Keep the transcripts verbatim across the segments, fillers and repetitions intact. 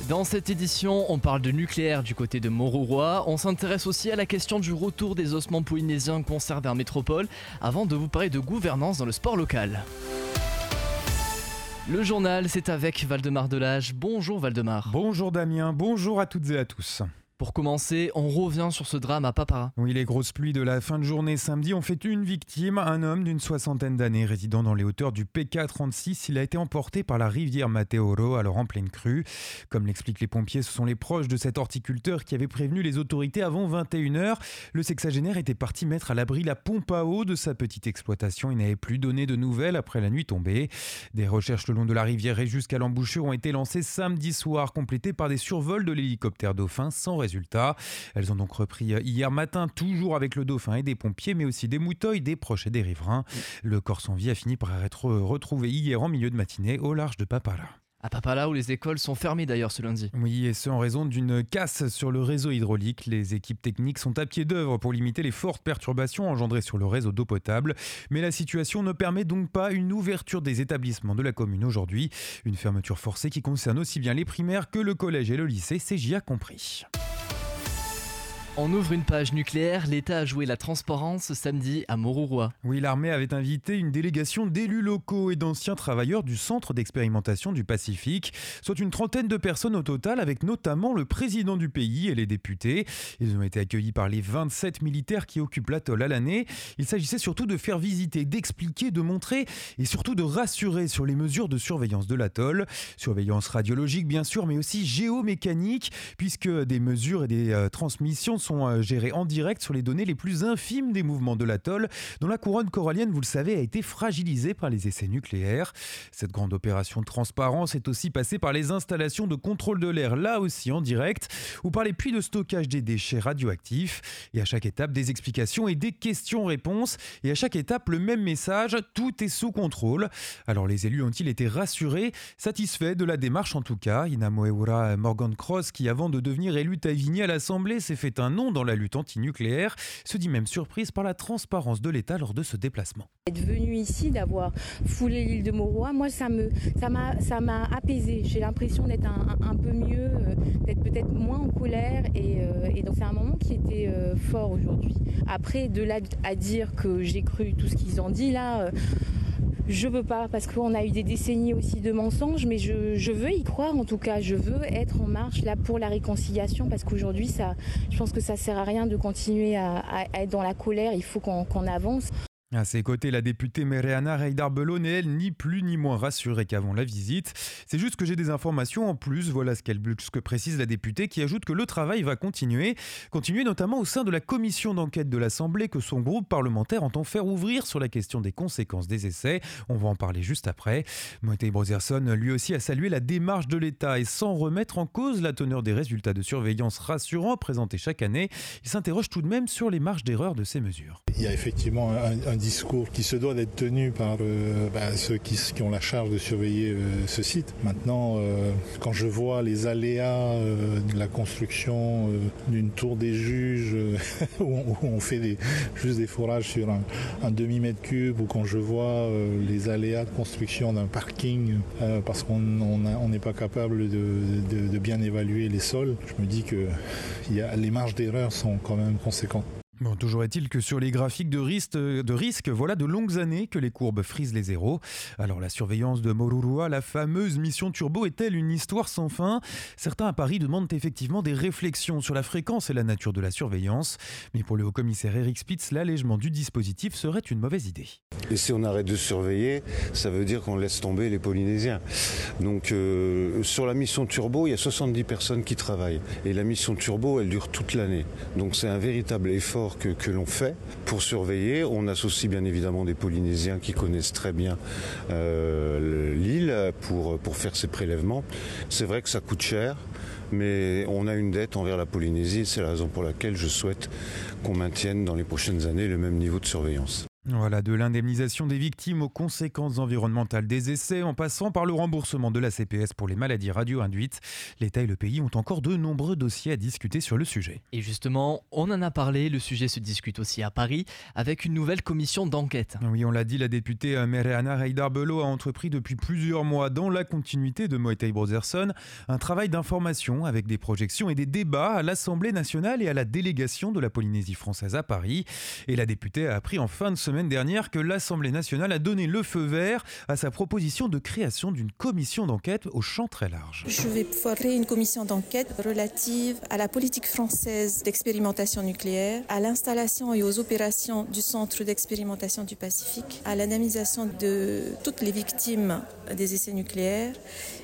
Dans cette édition, on parle de nucléaire du côté de Moruroa. On s'intéresse aussi à la question du retour des ossements polynésiens conservés en métropole, avant de vous parler de gouvernance dans le sport local. Le journal, c'est avec Valdemar Delage. Bonjour Valdemar. Bonjour Damien, bonjour à toutes et à tous. Pour commencer, on revient sur ce drame à Papara. Oui, les grosses pluies de la fin de journée samedi ont fait une victime, un homme d'une soixantaine d'années résidant dans les hauteurs du P K trente-six. Il a été emporté par la rivière Mateoro, alors en pleine crue. Comme l'expliquent les pompiers, ce sont les proches de cet horticulteur qui avaient prévenu les autorités avant vingt et une heures. Le sexagénaire était parti mettre à l'abri la pompe à eau de sa petite exploitation. Il n'avait plus donné de nouvelles après la nuit tombée. Des recherches le long de la rivière et jusqu'à l'embouchure ont été lancées samedi soir, complétées par des survols de l'hélicoptère Dauphin sans résultat. Elles ont donc repris hier matin, toujours avec le Dauphin et des pompiers, mais aussi des mouteuils, des proches et des riverains. Le corps sans vie a fini par être retrouvé hier en milieu de matinée au large de Papara. À Papala, où les écoles sont fermées d'ailleurs ce lundi. Oui, et ce en raison d'une casse sur le réseau hydraulique. Les équipes techniques sont à pied d'œuvre pour limiter les fortes perturbations engendrées sur le réseau d'eau potable. Mais la situation ne permet donc pas une ouverture des établissements de la commune aujourd'hui. Une fermeture forcée qui concerne aussi bien les primaires que le collège et le lycée, C J A compris. On ouvre une page nucléaire, l'État a joué la transparence samedi à Moruroa. Oui, l'armée avait invité une délégation d'élus locaux et d'anciens travailleurs du Centre d'expérimentation du Pacifique, soit une trentaine de personnes au total, avec notamment le président du pays et les députés. Ils ont été accueillis par les vingt-sept militaires qui occupent l'atoll à l'année. Il s'agissait surtout de faire visiter, d'expliquer, de montrer et surtout de rassurer sur les mesures de surveillance de l'atoll. Surveillance radiologique bien sûr, mais aussi géomécanique, puisque des mesures et des euh, transmissions sont gérés en direct sur les données les plus infimes des mouvements de l'atoll, dont la couronne corallienne, vous le savez, a été fragilisée par les essais nucléaires. Cette grande opération de transparence est aussi passée par les installations de contrôle de l'air, là aussi en direct, ou par les puits de stockage des déchets radioactifs. Et à chaque étape, des explications et des questions-réponses. Et à chaque étape, le même message, tout est sous contrôle. Alors les élus ont-ils été rassurés, satisfaits de la démarche en tout cas. Ina Moeura Morgan Cross, qui avant de devenir élu Taïvini à l'Assemblée, s'est fait un nom dans la lutte anti-nucléaire, se dit même surprise par la transparence de l'État lors de ce déplacement. Être venu ici, d'avoir foulé l'île de Moruroa, moi ça me, ça m'a, ça m'a apaisé. J'ai l'impression d'être un, un, un peu mieux, d'être peut-être moins en colère et, euh, et donc c'est un moment qui était euh, fort aujourd'hui. Après, de là à dire que j'ai cru tout ce qu'ils ont dit là. Euh, Je veux pas, parce qu'on a eu des décennies aussi de mensonges, mais je, je veux y croire en tout cas. Je veux être en marche là pour la réconciliation, parce qu'aujourd'hui, ça, je pense que ça sert à rien de continuer à, à être dans la colère. Il faut qu'on, qu'on avance. À ses côtés, la députée Mereana Reidar-Bello n'est elle ni plus ni moins rassurée qu'avant la visite. C'est juste que j'ai des informations en plus, voilà ce qu'elle ce que précise la députée, qui ajoute que le travail va continuer, continuer notamment au sein de la commission d'enquête de l'Assemblée que son groupe parlementaire entend faire ouvrir sur la question des conséquences des essais. On va en parler juste après. Moïse Brotherson, lui aussi, a salué la démarche de l'État et sans remettre en cause la teneur des résultats de surveillance rassurants présentés chaque année, il s'interroge tout de même sur les marges d'erreur de ces mesures. Il y a effectivement un, un discours qui se doit d'être tenu par euh, bah, ceux qui, qui ont la charge de surveiller euh, ce site. Maintenant, euh, quand je vois les aléas euh, de la construction euh, d'une tour des juges euh, où, on, où on fait des, juste des fourrages sur un, un demi-mètre cube, ou quand je vois euh, les aléas de construction d'un parking euh, parce qu'on n'est pas capable de, de, de bien évaluer les sols, je me dis que il y a, les marges d'erreur sont quand même conséquentes. Bon, toujours est-il que sur les graphiques de risque, de risque, voilà de longues années que les courbes frisent les zéros. Alors la surveillance de Moruroa, la fameuse mission Turbo, est-elle une histoire sans fin ? Certains à Paris demandent effectivement des réflexions sur la fréquence et la nature de la surveillance. Mais pour le haut-commissaire Eric Spitz, l'allègement du dispositif serait une mauvaise idée. Et si on arrête de surveiller, ça veut dire qu'on laisse tomber les Polynésiens. Donc euh, sur la mission Turbo, il y a soixante-dix personnes qui travaillent. Et la mission Turbo, elle dure toute l'année. Donc c'est un véritable effort Que, que l'on fait pour surveiller. On associe bien évidemment des Polynésiens qui connaissent très bien euh, l'île pour, pour faire ces prélèvements. C'est vrai que ça coûte cher, mais on a une dette envers la Polynésie. C'est la raison pour laquelle je souhaite qu'on maintienne dans les prochaines années le même niveau de surveillance. Voilà, de l'indemnisation des victimes aux conséquences environnementales des essais, en passant par le remboursement de la C P S pour les maladies radio-induites. L'État et le pays ont encore de nombreux dossiers à discuter sur le sujet. Et justement, on en a parlé, le sujet se discute aussi à Paris, avec une nouvelle commission d'enquête. Oui, on l'a dit, la députée Mereana Haydar-Bello a entrepris depuis plusieurs mois, dans la continuité de Moëtei Brotherson, un travail d'information avec des projections et des débats à l'Assemblée nationale et à la délégation de la Polynésie française à Paris. Et la députée a appris en fin de semaine dernière que l'Assemblée nationale a donné le feu vert à sa proposition de création d'une commission d'enquête au champ très large. Je vais pouvoir créer une commission d'enquête relative à la politique française d'expérimentation nucléaire, à l'installation et aux opérations du Centre d'expérimentation du Pacifique, à l'indemnisation de toutes les victimes des essais nucléaires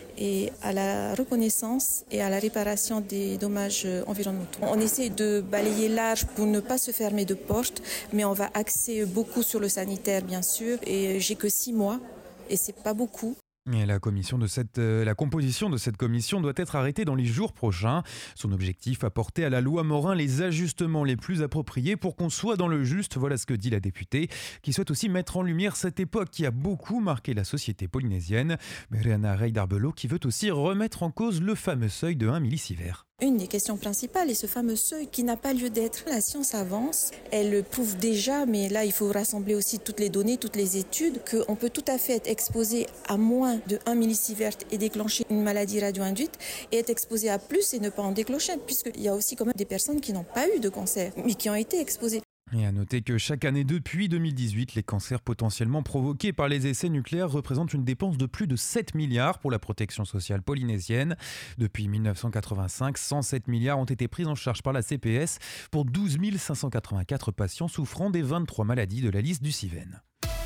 et à la reconnaissance et à la réparation des dommages environnementaux. On essaie de balayer large pour ne pas se fermer de porte, mais on va axer beaucoup sur le sanitaire, bien sûr. Et j'ai que six mois, et c'est pas beaucoup. Et la, commission de cette, euh, la composition de cette commission doit être arrêtée dans les jours prochains. Son objectif, apporter à la loi Morin les ajustements les plus appropriés pour qu'on soit dans le juste. Voilà ce que dit la députée, qui souhaite aussi mettre en lumière cette époque qui a beaucoup marqué la société polynésienne. Mereana Haydar-Bello qui veut aussi remettre en cause le fameux seuil de un millisievert. Une des questions principales est ce fameux seuil qui n'a pas lieu d'être. La science avance, elle le prouve déjà, mais là il faut rassembler aussi toutes les données, toutes les études, qu'on peut tout à fait être exposé à moins de un millisievert et déclencher une maladie radio-induite, et être exposé à plus et ne pas en déclencher, puisqu'il y a aussi quand même des personnes qui n'ont pas eu de cancer, mais qui ont été exposées. Et à noter que chaque année depuis deux mille dix-huit, les cancers potentiellement provoqués par les essais nucléaires représentent une dépense de plus de sept milliards pour la protection sociale polynésienne. Depuis mille neuf cent quatre-vingt-cinq, cent sept milliards ont été pris en charge par la C P S pour douze mille cinq cent quatre-vingt-quatre patients souffrant des vingt-trois maladies de la liste du CIVEN.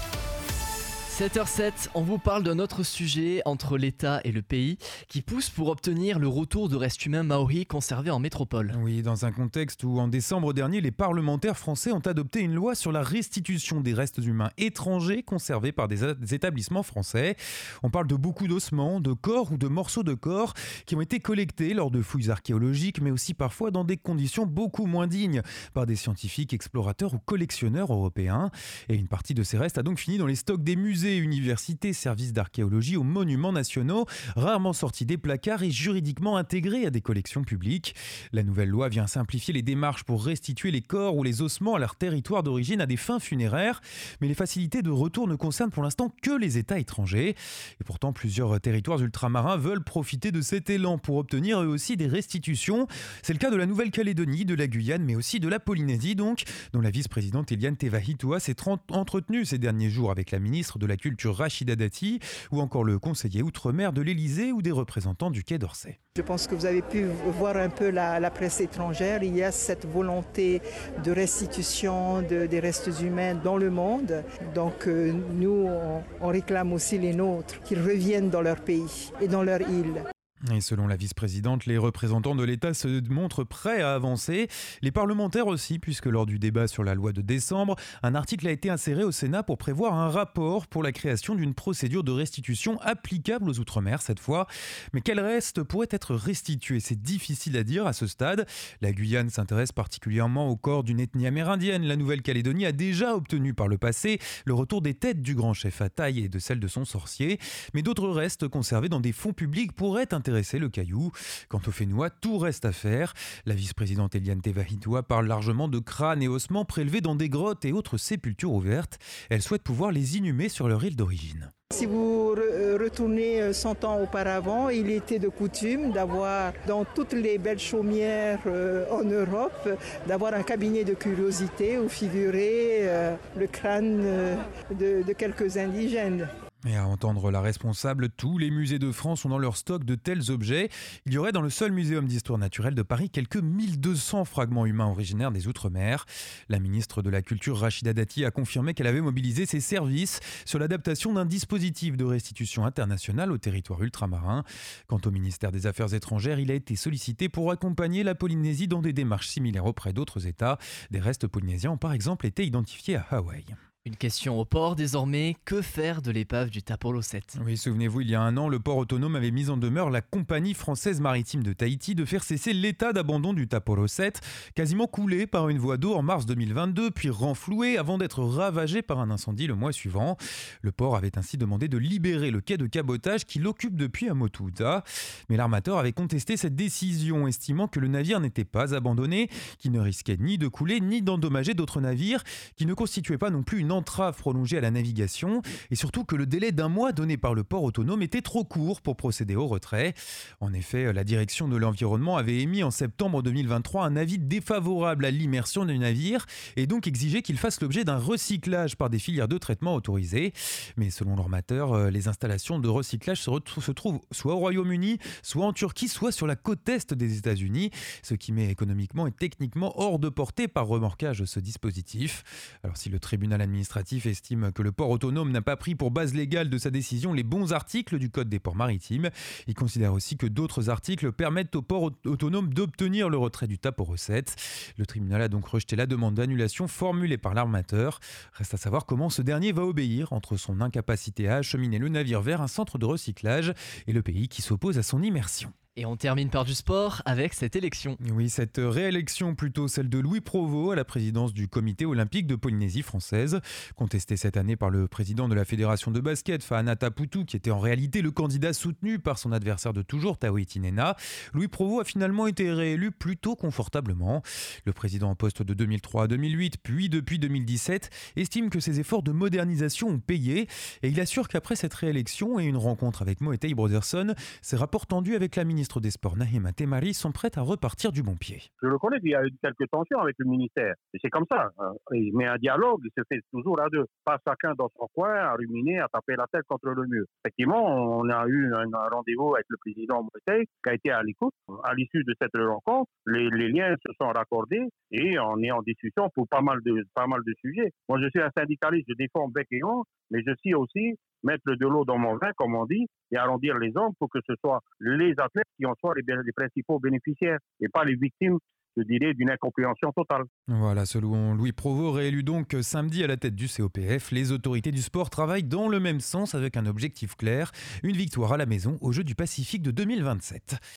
sept heures sept, on vous parle d'un autre sujet entre l'État et le pays qui pousse pour obtenir le retour de restes humains maoris conservés en métropole. Oui, dans un contexte où en décembre dernier, les parlementaires français ont adopté une loi sur la restitution des restes humains étrangers conservés par des établissements français. On parle de beaucoup d'ossements, de corps ou de morceaux de corps qui ont été collectés lors de fouilles archéologiques, mais aussi parfois dans des conditions beaucoup moins dignes par des scientifiques, explorateurs ou collectionneurs européens. Et une partie de ces restes a donc fini dans les stocks des musées, universités, services d'archéologie ou monuments nationaux, rarement sortis des placards et juridiquement intégrés à des collections publiques. La nouvelle loi vient simplifier les démarches pour restituer les corps ou les ossements à leur territoire d'origine à des fins funéraires, mais les facilités de retour ne concernent pour l'instant que les États étrangers. Et pourtant, plusieurs territoires ultramarins veulent profiter de cet élan pour obtenir eux aussi des restitutions. C'est le cas de la Nouvelle-Calédonie, de la Guyane, mais aussi de la Polynésie, donc, dont la vice-présidente Eliane Teva-Hitua s'est entretenue ces derniers jours avec la ministre de la Culture Rachida Dati, ou encore le conseiller outre-mer de l'Élysée ou des représentants du Quai d'Orsay. Je pense que vous avez pu voir un peu la, la presse étrangère. Il y a cette volonté de restitution de, des restes humains dans le monde. Donc euh, nous, on, on réclame aussi les nôtres, qu'ils reviennent dans leur pays et dans leur île. Et selon la vice-présidente, les représentants de l'État se montrent prêts à avancer. Les parlementaires aussi, puisque lors du débat sur la loi de décembre, un article a été inséré au Sénat pour prévoir un rapport pour la création d'une procédure de restitution applicable aux Outre-mer cette fois. Mais quel reste pourrait être restitué ? C'est difficile à dire à ce stade. La Guyane s'intéresse particulièrement au corps d'une ethnie amérindienne. La Nouvelle-Calédonie a déjà obtenu par le passé le retour des têtes du grand chef Ataï et de celles de son sorcier. Mais d'autres restes conservés dans des fonds publics pourraient intéresser le caillou. Quant aux Fénois, tout reste à faire. La vice-présidente Eliane Teva-Hitua parle largement de crânes et ossements prélevés dans des grottes et autres sépultures ouvertes. Elle souhaite pouvoir les inhumer sur leur île d'origine. Si vous re- retournez cent ans auparavant, il était de coutume d'avoir dans toutes les belles chaumières euh, en Europe, d'avoir un cabinet de curiosité où figurait euh, le crâne euh, de, de quelques indigènes. Et à entendre la responsable, tous les musées de France ont dans leur stock de tels objets. Il y aurait dans le seul muséum d'histoire naturelle de Paris quelques mille deux cents fragments humains originaires des Outre-mer. La ministre de la Culture Rachida Dati a confirmé qu'elle avait mobilisé ses services sur l'adaptation d'un dispositif de restitution internationale au territoire ultramarin. Quant au ministère des Affaires étrangères, il a été sollicité pour accompagner la Polynésie dans des démarches similaires auprès d'autres États. Des restes polynésiens ont par exemple été identifiés à Hawaï. Une question au port désormais, que faire de l'épave du TAP Polo sept ? Oui, souvenez-vous, il y a un an, le port autonome avait mis en demeure la compagnie française maritime de Tahiti de faire cesser l'état d'abandon du TAP Polo sept, quasiment coulé par une voie d'eau en mars deux mille vingt-deux, puis renfloué avant d'être ravagé par un incendie le mois suivant. Le port avait ainsi demandé de libérer le quai de cabotage qu'il occupe depuis à Motuta. Mais l'armateur avait contesté cette décision, estimant que le navire n'était pas abandonné, qu'il ne risquait ni de couler ni d'endommager d'autres navires, qui ne constituaient pas non plus une entrave prolongée à la navigation, et surtout que le délai d'un mois donné par le port autonome était trop court pour procéder au retrait. En effet, la direction de l'environnement avait émis en septembre deux mille vingt-trois un avis défavorable à l'immersion du navire et donc exigé qu'il fasse l'objet d'un recyclage par des filières de traitement autorisées. Mais selon l'armateur, les installations de recyclage se, retrou- se trouvent soit au Royaume-Uni, soit en Turquie, soit sur la côte est des États-Unis, ce qui met économiquement et techniquement hors de portée par remorquage ce dispositif. Alors si le tribunal administratif estime que le port autonome n'a pas pris pour base légale de sa décision les bons articles du Code des ports maritimes, il considère aussi que d'autres articles permettent au port autonome d'obtenir le retrait du TAP Polo sept. Le tribunal a donc rejeté la demande d'annulation formulée par l'armateur. Reste à savoir comment ce dernier va obéir entre son incapacité à acheminer le navire vers un centre de recyclage et le pays qui s'oppose à son immersion. Et on termine par du sport avec cette élection. Oui, cette réélection, plutôt celle de Louis Provost à la présidence du comité olympique de Polynésie française. Contestée cette année par le président de la fédération de basket, Fahana Taputu, qui était en réalité le candidat soutenu par son adversaire de toujours, Tawiti Nena, Louis Provost a finalement été réélu plutôt confortablement. Le président en poste de deux mille trois à deux mille huit, puis depuis deux mille dix-sept, estime que ses efforts de modernisation ont payé et il assure qu'après cette réélection et une rencontre avec Moetai Broderson, ses rapports tendus avec la ministre des Sports Nahima Temari sont prêts à repartir du bon pied. Je le connais, il y a eu quelques tensions avec le ministère. Et c'est comme ça. Mais un dialogue, il se fait toujours à deux. Pas chacun dans son coin, à ruminer, à taper la tête contre le mur. Effectivement, on a eu un rendez-vous avec le président Moetai qui a été à l'écoute. À l'issue de cette rencontre, les, les liens se sont raccordés et on est en discussion pour pas mal de, pas mal de sujets. Moi, je suis un syndicaliste, je défends bec et ongle, mais je suis aussi mettre de l'eau dans mon vin, comme on dit, et arrondir les angles pour que ce soit les athlètes qui en soient les, les principaux bénéficiaires et pas les victimes, je dirais, d'une incompréhension totale. Voilà, selon Louis Provost, réélu donc samedi à la tête du C O P F, les autorités du sport travaillent dans le même sens avec un objectif clair, une victoire à la maison aux Jeux du Pacifique de deux mille vingt-sept.